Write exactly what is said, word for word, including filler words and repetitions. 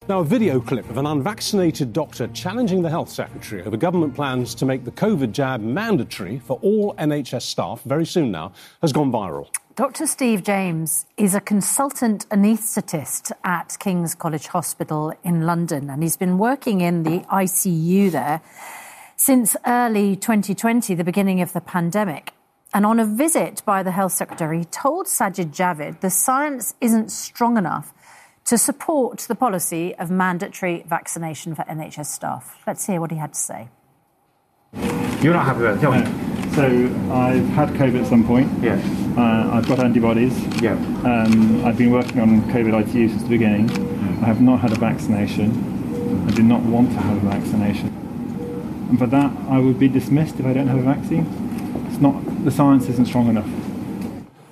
Now, a video clip of an unvaccinated doctor challenging the Health Secretary over government plans to make the COVID jab mandatory for all N H S staff very soon now has gone viral. Doctor Steve James is a consultant anaesthetist at King's College Hospital in London, and he's been working in the I C U there since early twenty twenty, the beginning of the pandemic. And on a visit by the Health Secretary, he told Sajid Javid the science isn't strong enough to support the policy of mandatory vaccination for N H S staff. Let's hear what he had to say. You're not happy with it, tell me. No. So I've had COVID at some point. Yeah. Uh, I've got antibodies. Yeah. Um, I've been working on COVID I T U since the beginning. Mm. I have not had a vaccination. I do not want to have a vaccination. And for that, I would be dismissed if I don't have a vaccine. It's not, the science isn't strong enough.